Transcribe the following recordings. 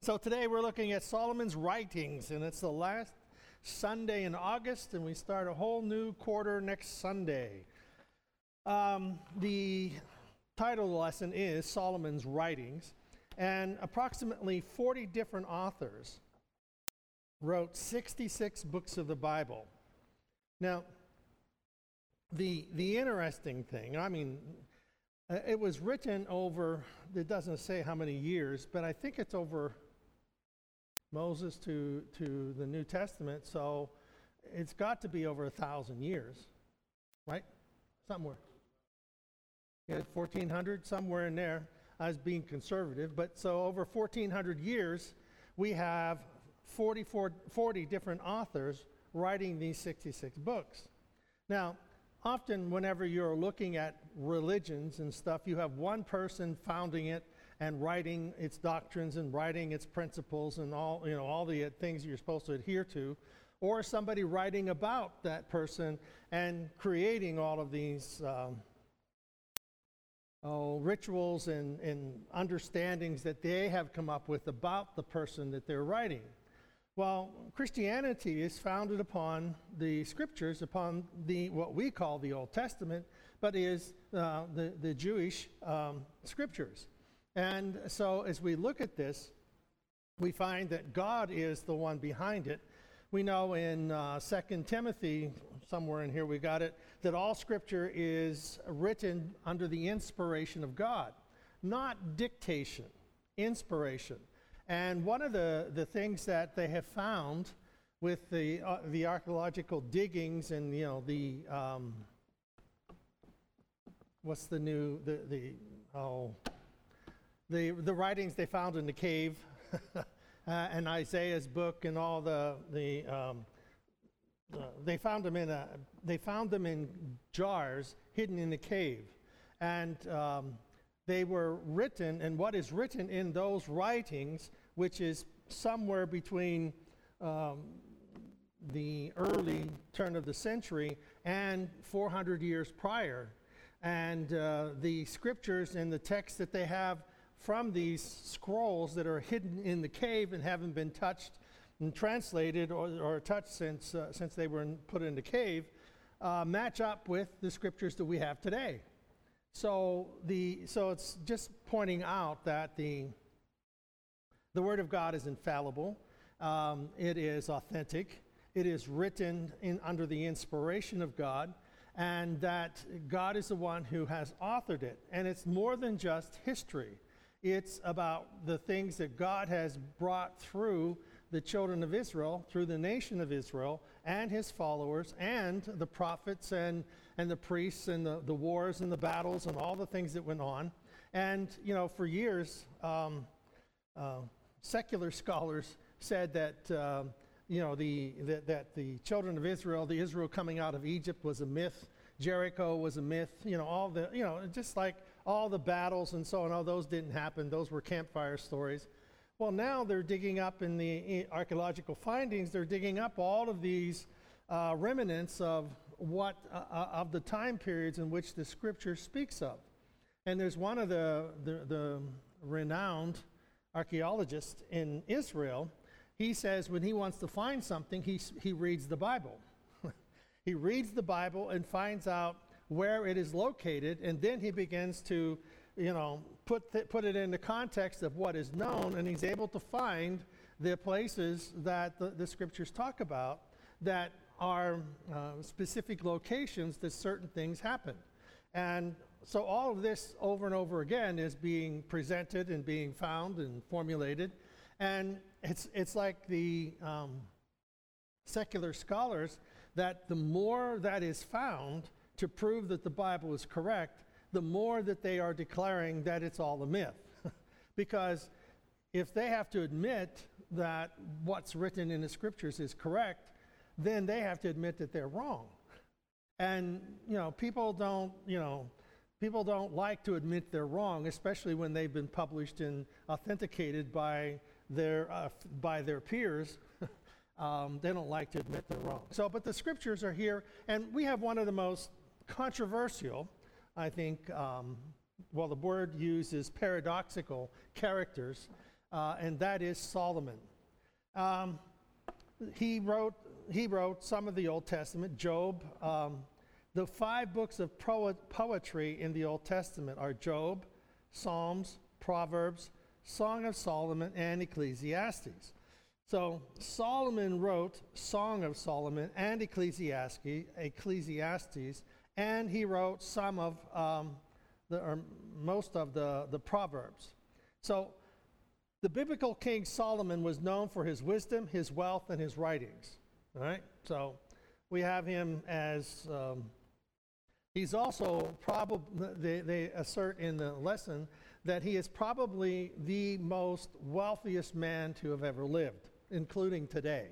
So today we're looking at Solomon's writings, and it's the last Sunday in August, and we start a whole new quarter next Sunday. The title of the lesson is Solomon's writings, and approximately 40 different authors wrote 66 books of the Bible. Now, the interesting thing, it was written over, it doesn't say how many years, but I think it's over Moses to the New Testament, so it's got to be over 1,000 years, right? Somewhere. Yeah, 1,400, somewhere in there. I was being conservative, but so over 1,400 years, we have 40 different authors writing these 66 books. Now, often whenever you're looking at religions and stuff, you have one person founding it and writing its doctrines and writing its principles and all the things you're supposed to adhere to, or somebody writing about that person and creating all of these rituals and understandings that they have come up with about the person that they're writing. Well, Christianity is founded upon the scriptures, upon what we call the Old Testament, but is the Jewish scriptures. And so as we look at this, we find that God is the one behind it. We know in 2 Timothy, somewhere in here we got it, that all scripture is written under the inspiration of God, not dictation, inspiration. And one of the things that they have found with the archaeological diggings and the writings they found in the cave and Isaiah's book and all they found them in jars hidden in the cave, and they were written, and what is written in those writings, which is somewhere between the early turn of the century and 400 years prior. And the scriptures and the texts that they have from these scrolls that are hidden in the cave and haven't been touched and translated or touched since they were put in the cave match up with the scriptures that we have today. So it's just pointing out that the Word of God is infallible. It is authentic. It is written under the inspiration of God, and that God is the one who has authored it. And it's more than just history. It's about the things that God has brought through the children of Israel, through the nation of Israel, and his followers, and the prophets, and the priests, and the wars, and the battles, and all the things that went on. And, for years, secular scholars said that, that the children of Israel, the Israel coming out of Egypt was a myth. Jericho was a myth. Just like all the battles and so on, all those didn't happen. Those were campfire stories. Well, now they're digging up in the archaeological findings, they're digging up all of these remnants of of the time periods in which the scripture speaks of. And there's one of the renowned archaeologists in Israel. He says when he wants to find something, he reads the Bible. He reads the Bible and finds out where it is located, and then he begins to, put it in the context of what is known, and he's able to find the places that the scriptures talk about that are specific locations that certain things happen. And so all of this over and over again is being presented and being found and formulated, and it's like the secular scholars that the more that is found to prove that the Bible is correct, the more that they are declaring that it's all a myth. Because if they have to admit that what's written in the scriptures is correct, then they have to admit that they're wrong. And people don't like to admit they're wrong, especially when they've been published and authenticated by their peers. They don't like to admit they're wrong. But the scriptures are here, and we have one of the most controversial, I think, the word used is paradoxical characters and that is Solomon. Um, he wrote some of the Old Testament, Job. The 5 books of poetry in the Old Testament are Job, Psalms, Proverbs, Song of Solomon, and Ecclesiastes. So Solomon wrote Song of Solomon and Ecclesiastes, and he wrote some of most of the Proverbs. So the biblical King Solomon was known for his wisdom, his wealth, and his writings. All right? So we have him as, he's also probably, they assert in the lesson that he is probably the most wealthiest man to have ever lived, including today.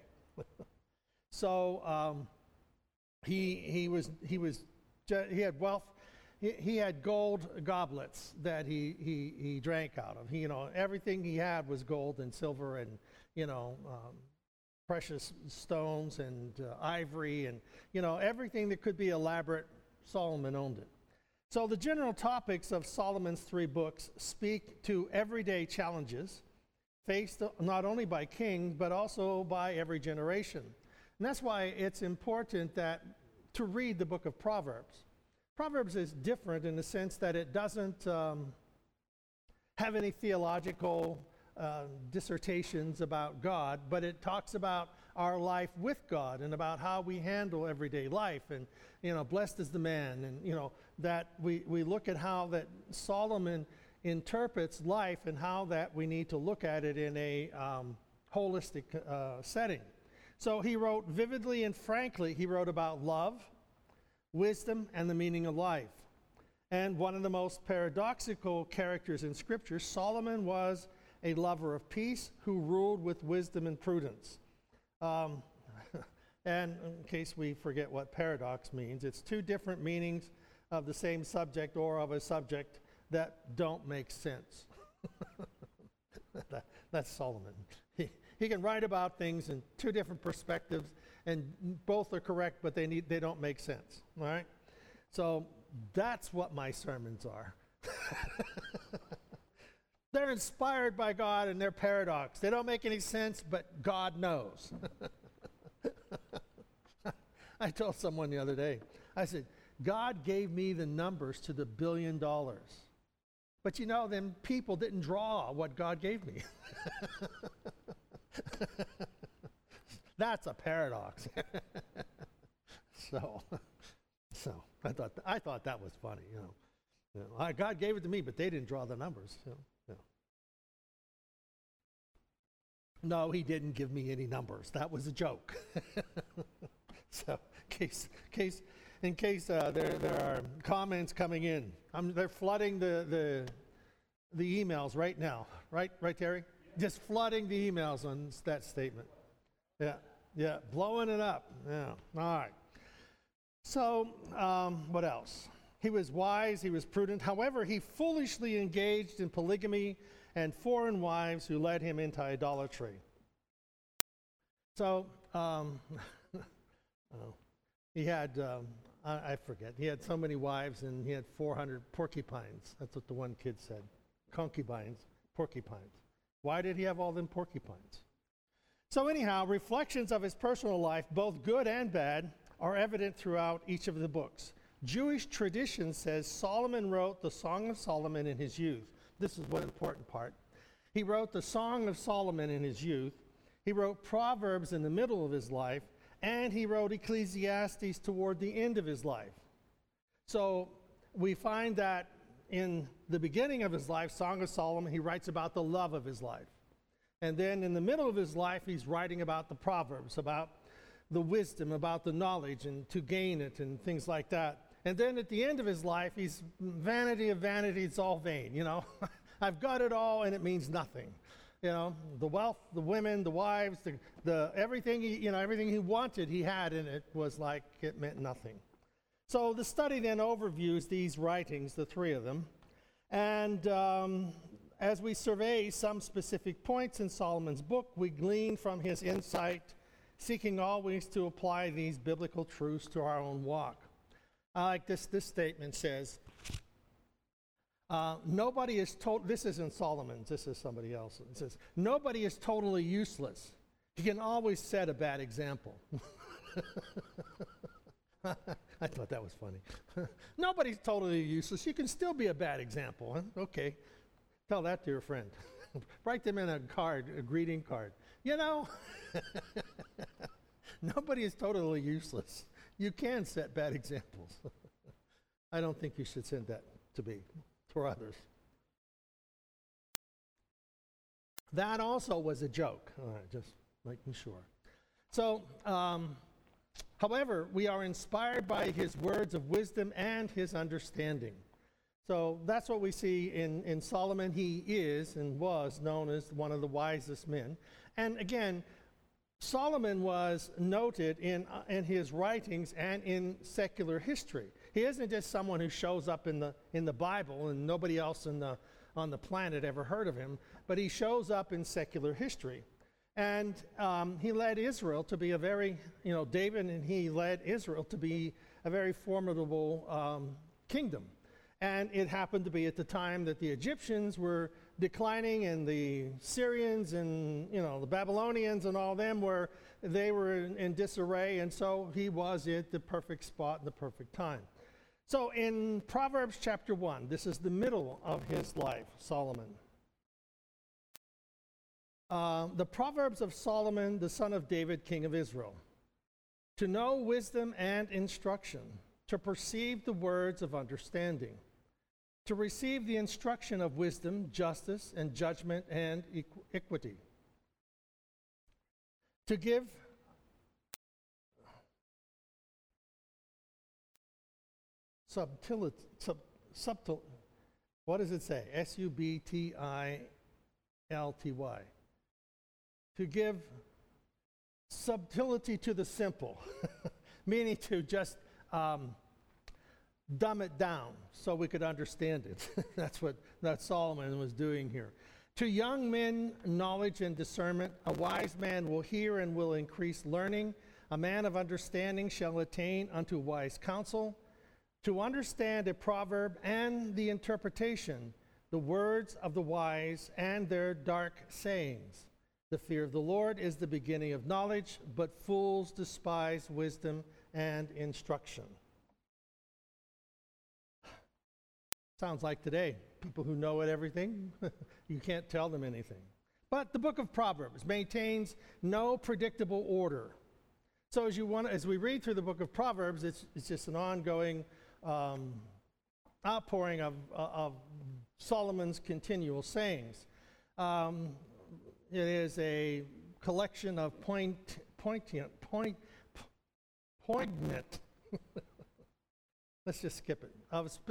So he had wealth. He had gold goblets that he drank out of. Everything he had was gold and silver and precious stones and ivory and everything that could be elaborate. Solomon owned it. So the general topics of Solomon's 3 books speak to everyday challenges faced not only by kings but also by every generation. And that's why it's important to read the book of Proverbs. Proverbs is different in the sense that it doesn't have any theological dissertations about God, but it talks about our life with God and about how we handle everyday life. And, blessed is the man. And, that we look at how that Solomon interprets life and how that we need to look at it in a holistic setting. So he wrote vividly and frankly. He wrote about love, wisdom, and the meaning of life. And one of the most paradoxical characters in Scripture, Solomon was a lover of peace who ruled with wisdom and prudence. And in case we forget what paradox means, it's 2 different meanings of the same subject or of a subject that don't make sense. That's Solomon. He can write about things in 2 different perspectives, and both are correct, but they don't make sense. All right? So that's what my sermons are. They're inspired by God and they're paradox. They don't make any sense, but God knows. I told someone the other day, I said, God gave me the numbers to the $1 billion. But them people didn't draw what God gave me. That's a paradox. So I thought that was funny, God gave it to me, but they didn't draw the numbers. No, he didn't give me any numbers. That was a joke. So, in case there are comments coming in, they're flooding the emails right now. Right, Terry? Just flooding the emails on that statement. Yeah, blowing it up. Yeah, all right. So, what else? He was wise, he was prudent. However, he foolishly engaged in polygamy and foreign wives who led him into idolatry. So, he had, I forget, he had so many wives and he had 400 porcupines. That's what the one kid said. Concubines, porcupines. Why did he have all them porcupines? So anyhow, reflections of his personal life, both good and bad, are evident throughout each of the books. Jewish tradition says Solomon wrote the Song of Solomon in his youth. This is one important part. He wrote the Song of Solomon in his youth. He wrote Proverbs in the middle of his life, and he wrote Ecclesiastes toward the end of his life. So we find that in the beginning of his life, Song of Solomon, he writes about the love of his life. And then in the middle of his life, he's writing about the Proverbs, about the wisdom, about the knowledge, and to gain it, and things like that. And then at the end of his life, he's vanity of vanity, it's all vain, I've got it all, and it means nothing. The wealth, the women, the wives, the everything, everything he wanted, he had, and it was like it meant nothing. So the study then overviews these writings, the 3 of them, and as we survey some specific points in Solomon's book, we glean from his insight, seeking always to apply these biblical truths to our own walk. I like this. This statement says, Nobody is told. This isn't Solomon's. This is somebody else. It says nobody is totally useless. You can always set a bad example. I thought that was funny. Nobody's totally useless. You can still be a bad example. Huh? Okay. Tell that to your friend. Write them in a card, a greeting card. You know, nobody is totally useless. You can set bad examples. I don't think you should send that to me for others. That also was a joke. All right, just making sure. So, however, we are inspired by his words of wisdom and his understanding. So that's what we see in Solomon. He is and was known as one of the wisest men. And again, Solomon was noted in his writings and in secular history. He isn't just someone who shows up in the Bible and nobody else on the planet ever heard of him, but he shows up in secular history. And he led Israel to be a very, David and he led Israel to be a very formidable kingdom. And it happened to be at the time that the Egyptians were declining and the Syrians and, the Babylonians and all them were in disarray. And so he was at the perfect spot and the perfect time. So in Proverbs chapter 1, this is the middle of his life, Solomon. The Proverbs of Solomon, the son of David, king of Israel. To know wisdom and instruction, to perceive the words of understanding, to receive the instruction of wisdom, justice, and judgment, and equity. To give subtlety, what does it say? subtilty. To give subtlety to the simple, meaning to just dumb it down so we could understand it. That's what Solomon was doing here. To young men, knowledge and discernment. A wise man will hear and will increase learning. A man of understanding shall attain unto wise counsel. To understand a proverb and the interpretation, the words of the wise and their dark sayings. The fear of the Lord is the beginning of knowledge, but fools despise wisdom and instruction. Sounds like today. People who know everything, you can't tell them anything. But the book of Proverbs maintains no predictable order. So as we read through the book of Proverbs, it's just an ongoing outpouring of Solomon's continual sayings. It is a collection of poignant. Let's just skip it.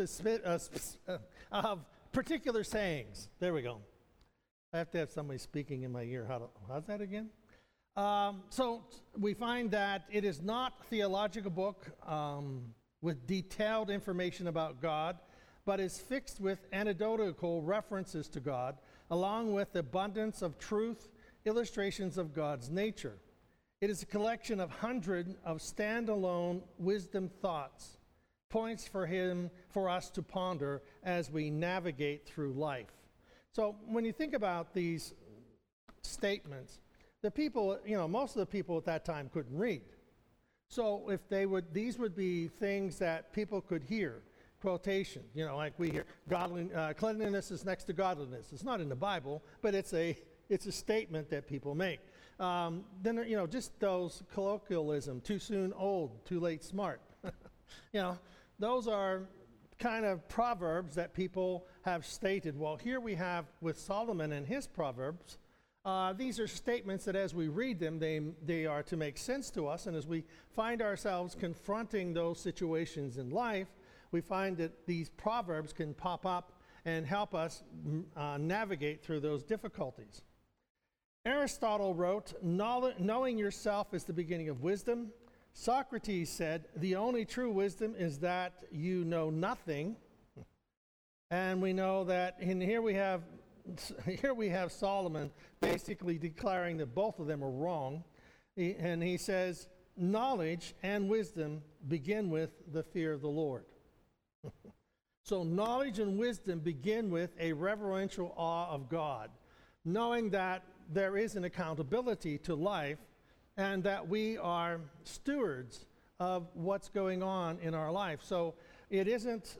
Of particular sayings. There we go. I have to have somebody speaking in my ear. How's that again? So we find that it is not a theological book with detailed information about God, but is fixed with anecdotal references to God, along with abundance of truth, illustrations of God's nature. It is a collection of hundreds of standalone wisdom thoughts, points for us to ponder as we navigate through life. So when you think about these statements, the people, most of the people at that time couldn't read. So if these would be things that people could hear, quotation, like we hear, cleanliness is next to godliness. It's not in the Bible, but it's a statement that people make. Then, just those colloquialism, too soon old, too late smart. Those are kind of proverbs that people have stated. Well, here we have with Solomon and his proverbs, these are statements that as we read them, they are to make sense to us. And as we find ourselves confronting those situations in life, we find that these proverbs can pop up and help us navigate through those difficulties. Aristotle wrote, knowing yourself is the beginning of wisdom. Socrates said, the only true wisdom is that you know nothing. And we know that, and here we have Solomon basically declaring that both of them are wrong. And he says, knowledge and wisdom begin with the fear of the Lord. So knowledge and wisdom begin with a reverential awe of God, knowing that there is an accountability to life and that we are stewards of what's going on in our life. So it isn't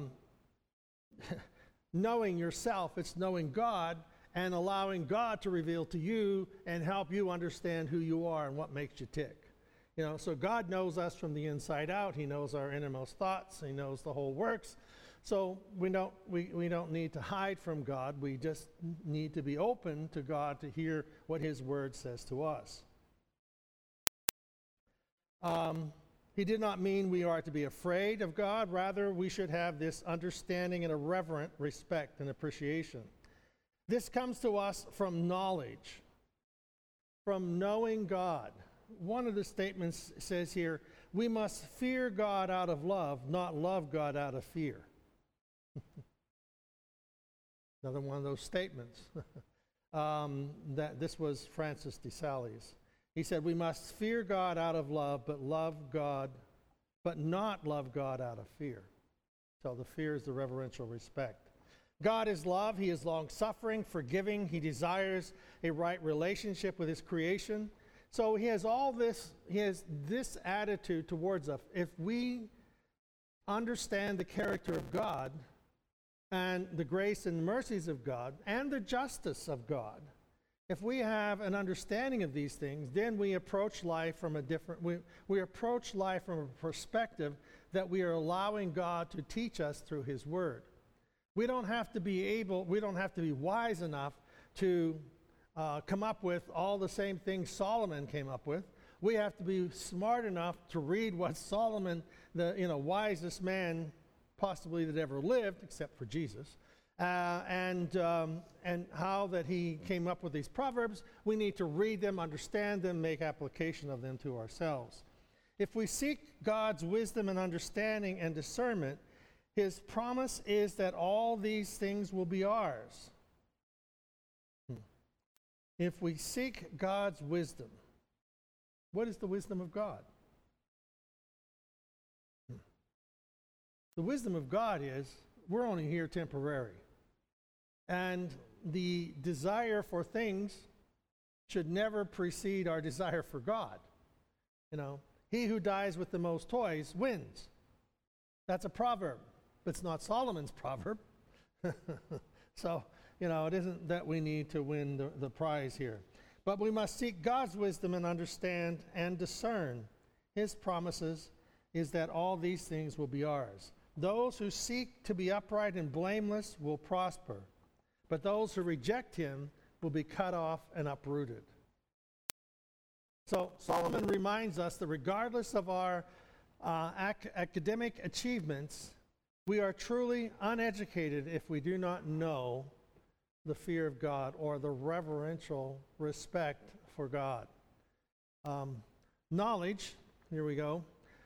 knowing yourself, it's knowing God and allowing God to reveal to you and help you understand who you are and what makes you tick. So God knows us from the inside out. He knows our innermost thoughts. He knows the whole works. So we don't need to hide from God. We just need to be open to God to hear what His Word says to us. He did not mean we are to be afraid of God. Rather, we should have this understanding and a reverent respect and appreciation. This comes to us from knowledge, from knowing God. One of the statements says here, we must fear God out of love, not love God out of fear. Another one of those statements. That this was Francis de Sales. He said, we must fear God out of love, but not love God out of fear. So the fear is the reverential respect. God is love. He is long-suffering, forgiving. He desires a right relationship with His creation. So He has this attitude towards us. If we understand the character of God and the grace and mercies of God and the justice of God, if we have an understanding of these things, then we approach life from we approach life from a perspective that we are allowing God to teach us through His Word. We don't have to be wise enough to come up with all the same things Solomon came up with. We have to be smart enough to read what Solomon, the wisest man possibly that ever lived, except for Jesus, and how that he came up with these proverbs. We need to read them, understand them, make application of them to ourselves. If we seek God's wisdom and understanding and discernment, His promise is that all these things will be ours. If we seek God's wisdom, what is the wisdom of God? The wisdom of God is we're only here temporary. And the desire for things should never precede our desire for God. He who dies with the most toys wins. That's a proverb. It's not Solomon's proverb. So, it isn't that we need to win the prize here. But we must seek God's wisdom and understand and discern His promises is that all these things will be ours. Those who seek to be upright and blameless will prosper, but those who reject Him will be cut off and uprooted. So Solomon reminds us that regardless of our academic achievements, we are truly uneducated if we do not know the fear of God or the reverential respect for God. Knowledge, here we go.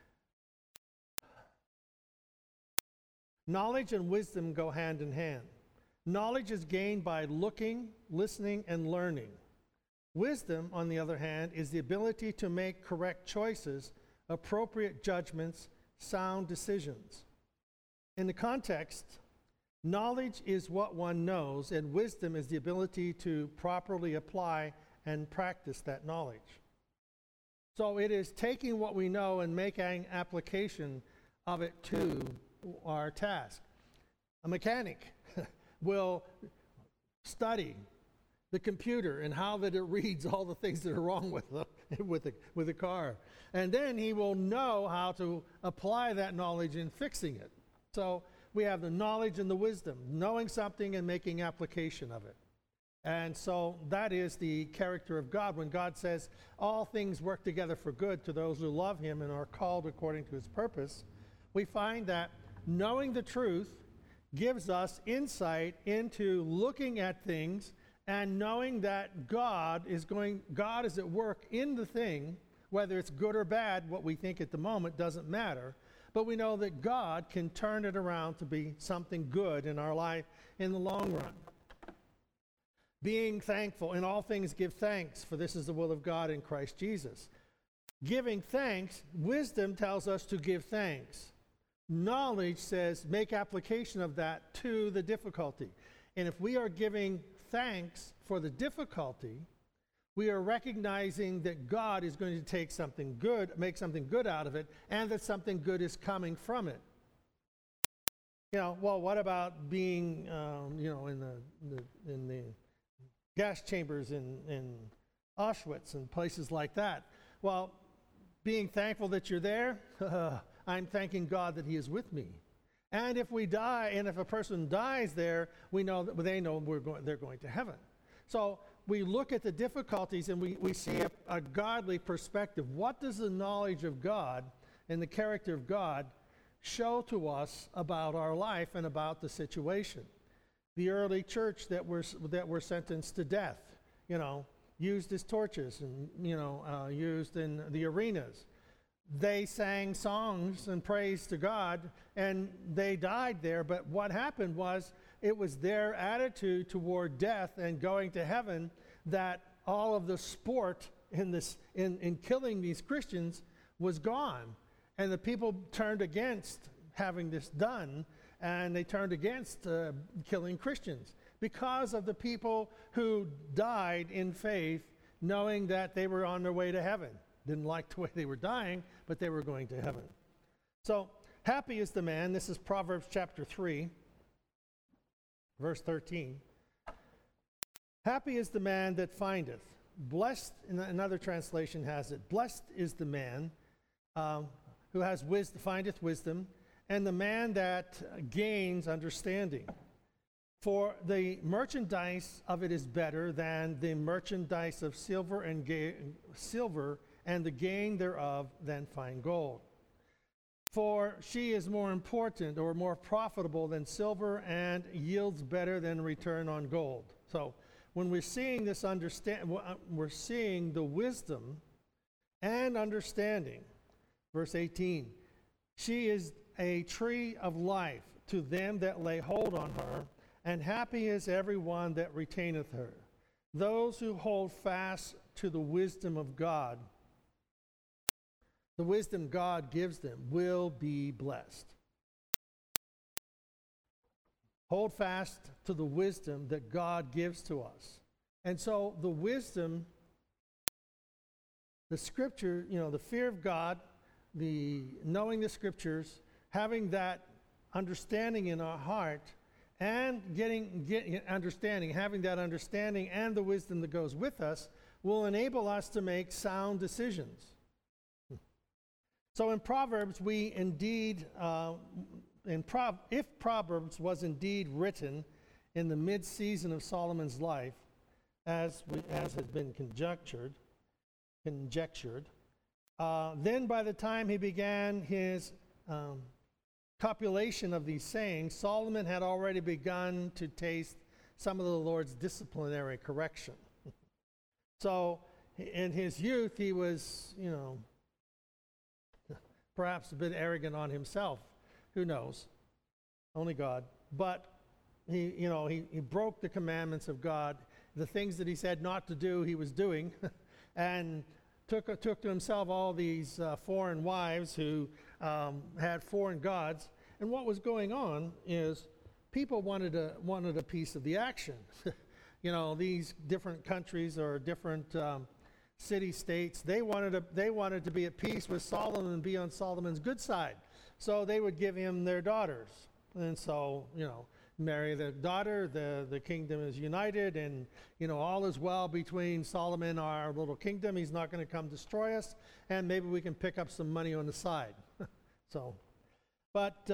Knowledge and wisdom go hand in hand. Knowledge is gained by looking, listening, and learning. Wisdom, on the other hand, is the ability to make correct choices, appropriate judgments, sound decisions. In the context, knowledge is what one knows, and wisdom is the ability to properly apply and practice that knowledge. So it is taking what we know and making application of it to our task. A mechanic will study the computer and how that it reads all the things that are wrong with the car. And then he will know how to apply that knowledge in fixing it. So we have the knowledge and the wisdom, knowing something and making application of it. And so that is the character of God. When God says, all things work together for good to those who love Him and are called according to His purpose, we find that knowing the truth gives us insight into looking at things and knowing that God is at work in the thing, whether it's good or bad. What we think at the moment doesn't matter. But we know that God can turn it around to be something good in our life in the long run. Being thankful, in all things give thanks, for this is the will of God in Christ Jesus. Giving thanks, wisdom tells us to give thanks. Knowledge says make application of that to the difficulty. And if we are giving thanks for the difficulty, we are recognizing that God is going to take something good, make something good out of it, and that something good is coming from it. Well, what about being, in the gas chambers in Auschwitz and places like that? Well, being thankful that you're there, I'm thanking God that He is with me. And if we die, and if a person dies there, we know that they know they're going to heaven. So we look at the difficulties and we see a godly perspective. What does the knowledge of God and the character of God show to us about our life and about the situation? The early church that were sentenced to death, used as torches and used in the arenas. They sang songs and praise to God, and they died there. But what happened was, it was their attitude toward death and going to heaven that all of the sport in killing these Christians was gone. And the people turned against having this done, and they turned against killing Christians because of the people who died in faith, knowing that they were on their way to heaven. Didn't like the way they were dying, but they were going to heaven. So, happy is the man, this is Proverbs chapter 3, verse 13. Happy is the man that findeth. Blessed, another translation has it, blessed is the man who has findeth wisdom, and the man that gains understanding. For the merchandise of it is better than the merchandise of silver and the gain thereof than fine gold. For she is more important or more profitable than silver, and yields better than return on gold. So when we're seeing this we're seeing the wisdom and understanding. Verse 18, she is a tree of life to them that lay hold on her, and happy is every one that retaineth her. Those who hold fast to the wisdom of God, the wisdom God gives them, will be blessed. Hold fast to the wisdom that God gives to us. And so the wisdom, the scripture, the fear of God, the knowing the scriptures, having that understanding in our heart, and getting understanding, having that understanding and the wisdom that goes with us, will enable us to make sound decisions. So in Proverbs, we indeed, if Proverbs was indeed written in the mid-season of Solomon's life, as has been conjectured, then by the time he began his copulation of these sayings, Solomon had already begun to taste some of the Lord's disciplinary correction. So in his youth, he was, perhaps a bit arrogant on himself. Who knows? Only God. But he broke the commandments of God. The things that he said not to do, he was doing, and took to himself all these foreign wives who had foreign gods. And what was going on is people wanted a piece of the action. These different countries or different city-states, they wanted to be at peace with Solomon and be on Solomon's good side. So they would give him their daughters. And so, marry the daughter, the kingdom is united, and, all is well between Solomon, our little kingdom. He's not going to come destroy us, and maybe we can pick up some money on the side. But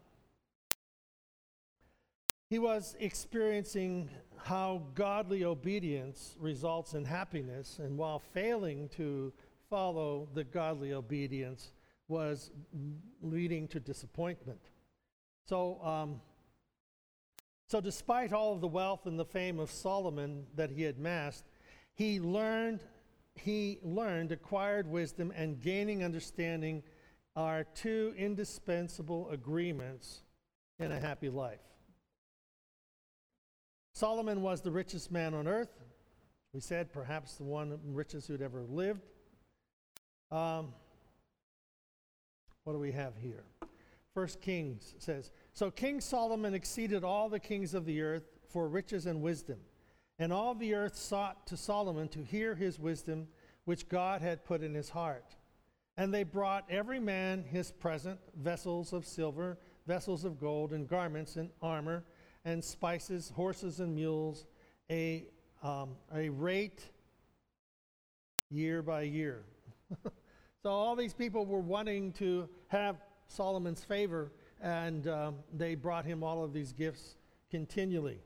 he was experiencing how godly obedience results in happiness, and while failing to follow the godly obedience was leading to disappointment. So despite all of the wealth and the fame of Solomon that he had amassed, he learned, acquired wisdom, and gaining understanding are two indispensable agreements in a happy life. Solomon was the richest man on earth. We said perhaps the one richest who'd ever lived. What do we have here? First Kings says, "So King Solomon exceeded all the kings of the earth for riches and wisdom. And all the earth sought to Solomon to hear his wisdom, which God had put in his heart. And they brought every man his present, vessels of silver, vessels of gold, and garments and armor, and spices, horses and mules, a rate year by year." So all these people were wanting to have Solomon's favor, and they brought him all of these gifts continually.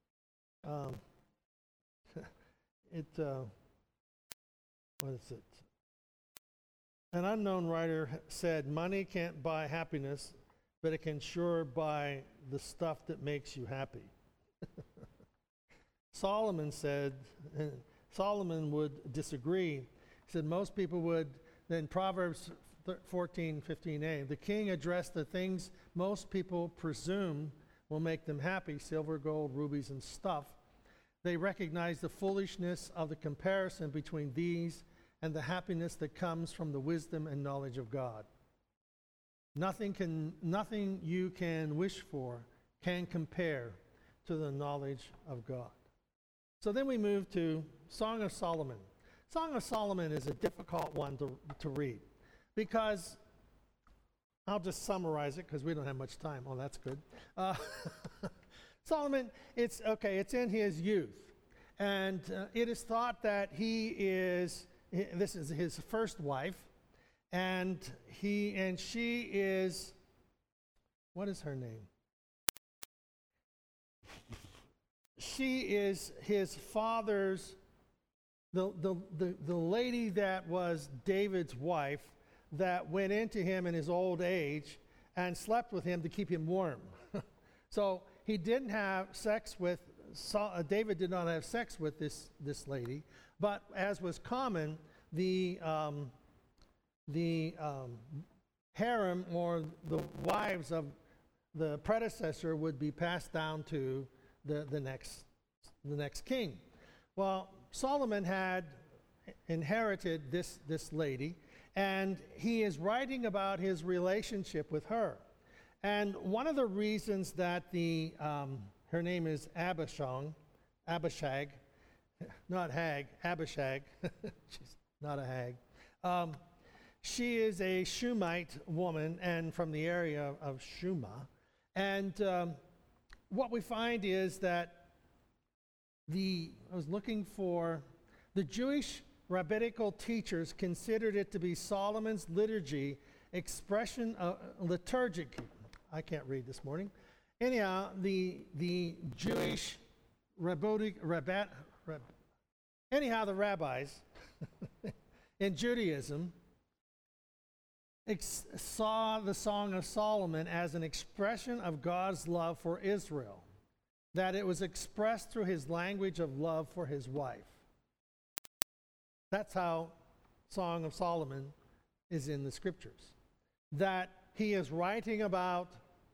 What is it? An unknown writer said, "Money can't buy happiness, but it can sure buy the stuff that makes you happy." Solomon said, Solomon would disagree. He said most people would, then Proverbs 14:15a, "The king addressed the things most people presume will make them happy, silver, gold, rubies, and stuff. They recognize the foolishness of the comparison between these and the happiness that comes from the wisdom and knowledge of God. Nothing you can wish for can compare to the knowledge of God." So then we move to Song of Solomon. Song of Solomon is a difficult one to read because, I'll just summarize it because we don't have much time. Oh, that's good. Solomon, it's in his youth. And it is thought that this is his first wife, and she is, what is her name? She is his father's, the lady that was David's wife that went into him in his old age and slept with him to keep him warm. So he didn't have sex with, David did not have sex with this lady, but as was common, the harem or the wives of the predecessor would be passed down to the next king. Well, Solomon had inherited this lady, and he is writing about his relationship with her. And one of the reasons that her name is Abishag, not Hag, Abishag. She's not a hag. She is a Shumite woman and from the area of Shuma. And what we find is that I was looking for the Jewish rabbinical teachers considered it to be Solomon's liturgy expression of liturgic. I can't read this morning. Anyhow, the Jewish the rabbis in Judaism saw the Song of Solomon as an expression of God's love for Israel, that it was expressed through his language of love for his wife. That's how Song of Solomon is in the scriptures, that he is writing about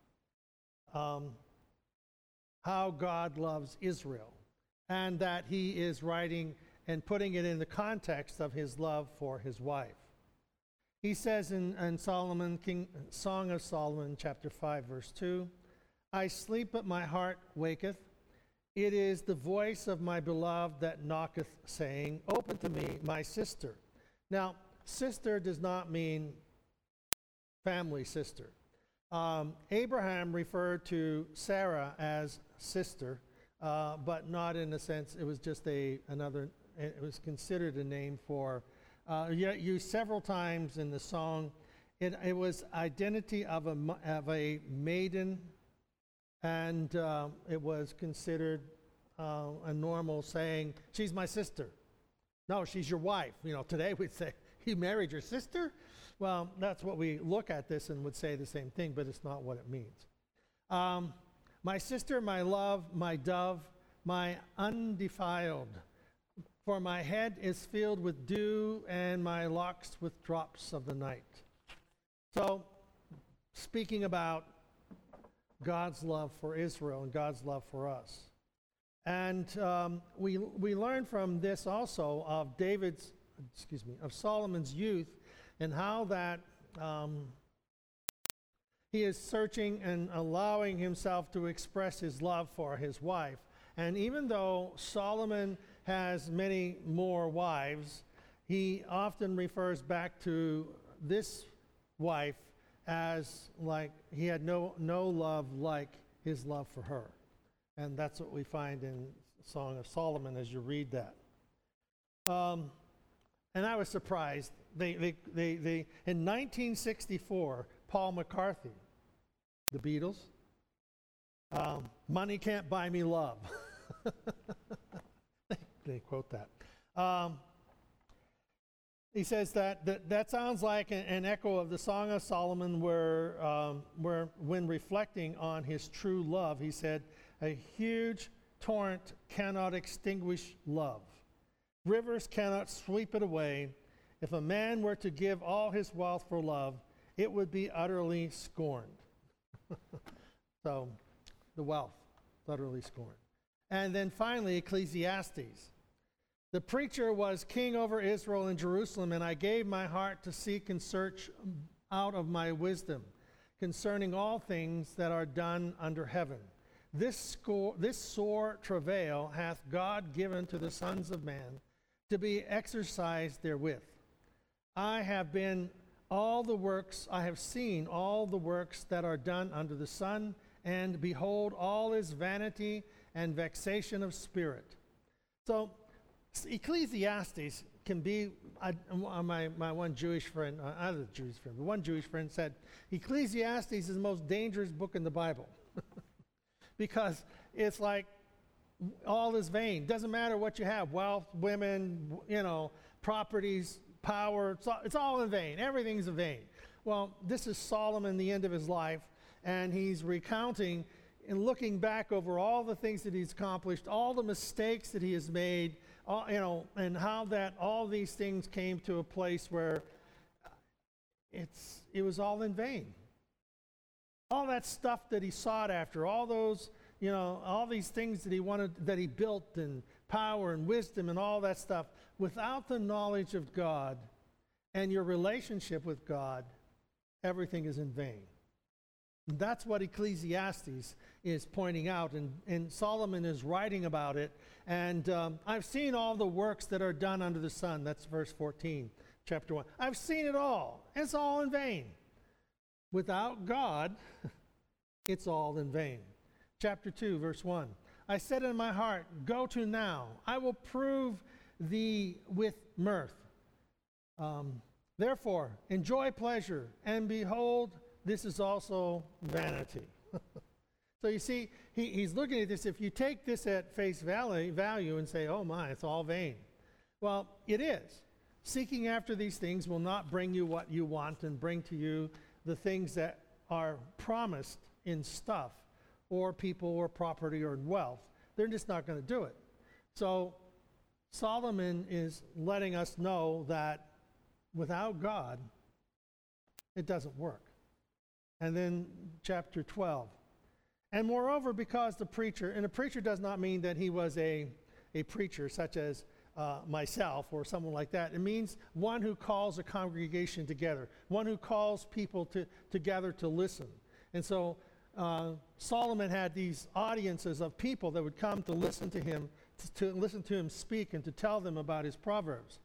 how God loves Israel, and that he is writing and putting it in the context of his love for his wife. He says in Song of Solomon, chapter 5, verse 2, "I sleep, but my heart waketh. It is the voice of my beloved that knocketh, saying, Open to me, my sister." Now, sister does not mean family sister. Abraham referred to Sarah as sister, but not in the sense, it was just it was considered a name for, used several times in the song. It was identity of a maiden, and it was considered a normal saying, "She's my sister." No, she's your wife. Today we'd say, "You married your sister?" Well, that's what we look at this and would say the same thing, but it's not what it means. "My sister, my love, my dove, my undefiled, for my head is filled with dew and my locks with drops of the night." So, speaking about God's love for Israel and God's love for us. And we learn from this also of Solomon's youth, and how that He is searching and allowing himself to express his love for his wife. And even though Solomon has many more wives, he often refers back to this wife as like he had no love like his love for her. And that's what we find in Song of Solomon as you read that. And I was surprised. They in 1964, Paul McCartney, the Beatles, money can't buy me love. They quote that. He says that sounds like an echo of the Song of Solomon where when reflecting on his true love, he said, a huge torrent cannot extinguish love. Rivers cannot sweep it away. If a man were to give all his wealth for love, it would be utterly scorned. So, the wealth, utterly scorned. And then finally, Ecclesiastes. The preacher was king over Israel and Jerusalem, and I gave my heart to seek and search out of my wisdom concerning all things that are done under heaven. This sore travail hath God given to the sons of man to be exercised therewith. I have seen all the works that are done under the sun, and behold, all is vanity and vexation of spirit. So, Ecclesiastes can be, my one Jewish friend, other Jewish friend, but one Jewish friend said, Ecclesiastes is the most dangerous book in the Bible. Because it's like all is vain. Doesn't matter what you have, wealth, women, properties, power, it's all in vain. Everything's in vain. Well, this is Solomon, the end of his life, and he's recounting and looking back over all the things that he's accomplished, all the mistakes that he has made, and how that all these things came to a place where it was all in vain. All that stuff that he sought after, all those, all these things that he wanted, that he built, and power and wisdom and all that stuff, without the knowledge of God and your relationship with God, everything is in vain. And that's what Ecclesiastes is pointing out, and Solomon is writing about it. And I've seen all the works that are done under the sun. That's verse 14, chapter 1. I've seen it all. It's all in vain. Without God, it's all in vain. Chapter 2, verse 1. I said in my heart, go to now. I will prove thee with mirth. Therefore, enjoy pleasure, and behold, this is also vanity. So you see, he's looking at this. If you take this at face value and say, oh my, it's all vain. Well, it is. Seeking after these things will not bring you what you want and bring to you the things that are promised in stuff or people or property or wealth. They're just not going to do it. So Solomon is letting us know that without God, it doesn't work. And then chapter 12. And moreover, because the preacher, and a preacher does not mean that he was a preacher such as myself or someone like that. It means one who calls a congregation together, one who calls people together to listen. And so Solomon had these audiences of people that would come to listen to him, to listen to him speak and to tell them about his proverbs.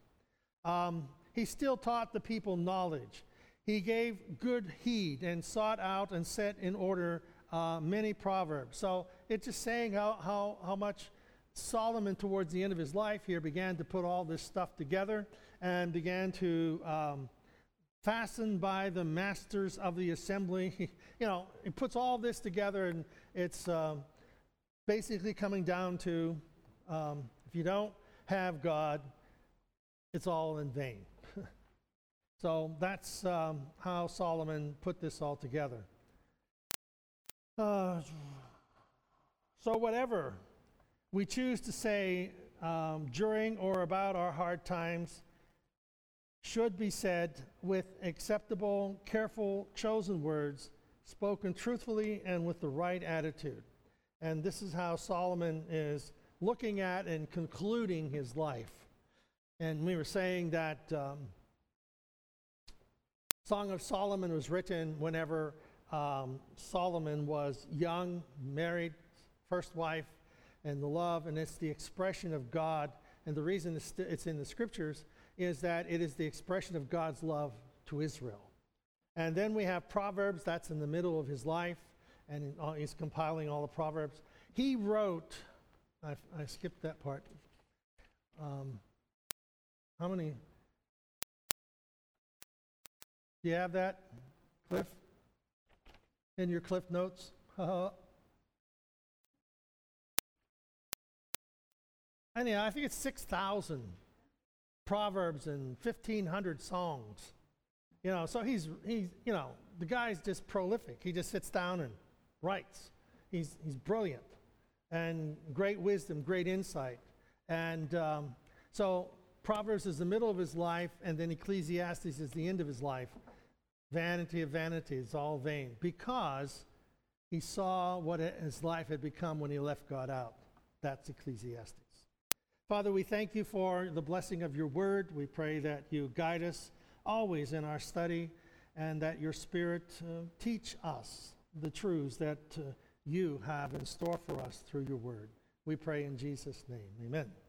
He still taught the people knowledge. He gave good heed and sought out and set in order many proverbs. So it's just saying how much Solomon, towards the end of his life here, began to put all this stuff together and began to fasten by the masters of the assembly. It puts all this together, and it's basically coming down to if you don't have God, it's all in vain. So that's how Solomon put this all together. So whatever we choose to say during or about our hard times should be said with acceptable, careful, chosen words, spoken truthfully and with the right attitude. And this is how Solomon is looking at and concluding his life. And we were saying that Song of Solomon was written whenever Solomon was young, married, first wife, and the love, and it's the expression of God. And the reason it's in the scriptures is that it is the expression of God's love to Israel. And then we have Proverbs, that's in the middle of his life, and he's compiling all the Proverbs. He wrote, I skipped that part. How many? Do you have that, Cliff? In your Cliff Notes? Anyhow, I think it's 6,000 Proverbs and 1,500 songs. You know, so he's the guy's just prolific. He just sits down and writes. He's brilliant and great wisdom, great insight. And so Proverbs is the middle of his life, and then Ecclesiastes is the end of his life. Vanity of vanity, it's all vain, because he saw what his life had become when he left God out. That's Ecclesiastes. Father, we thank you for the blessing of your word. We pray that you guide us always in our study, and that your Spirit teach us the truths that you have in store for us through your word. We pray in Jesus' name. Amen.